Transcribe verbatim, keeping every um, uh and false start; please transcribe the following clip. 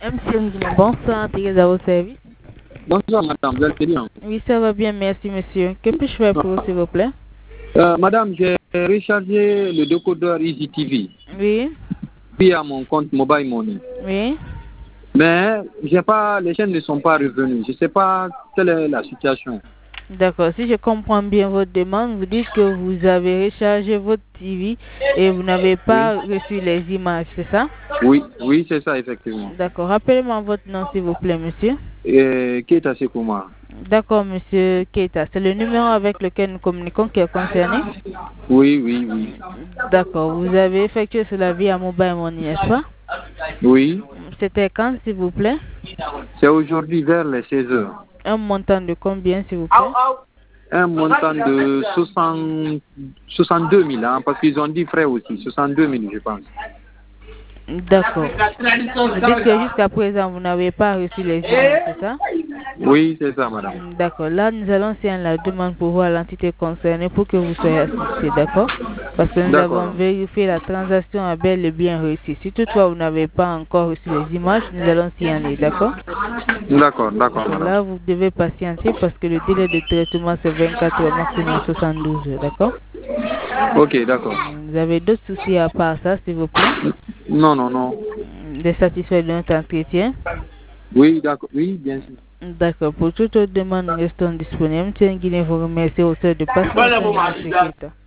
Monsieur Nguema, bonsoir, Thérèse à votre service. Bonsoir madame, vous allez bien? Oui, ça va bien, merci monsieur. Que puis-je faire pour vous, s'il vous plaît? euh, Madame, j'ai rechargé le décodeur Easy T V. Oui. Puis à mon compte Mobile Money. Oui. Mais j'ai pas, les chaînes ne sont pas revenues. Je ne sais pas quelle est la situation. D'accord. Si je comprends bien votre demande, vous dites que vous avez rechargé votre T V et vous n'avez pas Oui. reçu les images, c'est ça? Oui, oui, c'est ça, effectivement. D'accord. Rappelez-moi votre nom, s'il vous plaît, monsieur. Et Keita Sekouma. D'accord, monsieur Keita. C'est le numéro avec lequel nous communiquons qui est concerné? Oui, oui, oui. D'accord. Vous avez effectué cela via Mobile Money, n'est-ce pas? Oui. C'était quand, s'il vous plaît? C'est aujourd'hui vers les seize heures. Un montant de combien, s'il vous plaît? Un montant de soixante, soixante-deux mille, hein, parce qu'ils ont dit frais aussi, soixante-deux mille, je pense. D'accord. Vous dites que jusqu'à présent, vous n'avez pas reçu les images, c'est ça? Oui, c'est ça, madame. D'accord. Là, nous allons faire la demande pour voir l'entité concernée pour que vous soyez assisté, d'accord? Parce que nous avons vérifié la transaction a bel et bien réussi. Si toutefois vous n'avez pas encore reçu les images, nous allons s'y aller, d'accord? D'accord, d'accord, madame. Là, vous devez patienter parce que le délai de traitement, c'est vingt-quatre heures, maximum soixante-douze heures, d'accord? Ok, d'accord. Vous avez d'autres soucis à part ça, s'il vous plaît? Non, non, non. Des satisfaits de notre entretien? Oui, d'accord. Oui, bien sûr. D'accord. Pour toute autre demande, nous restons disponibles. Tiens, Guinée vous remercie au sein de patience.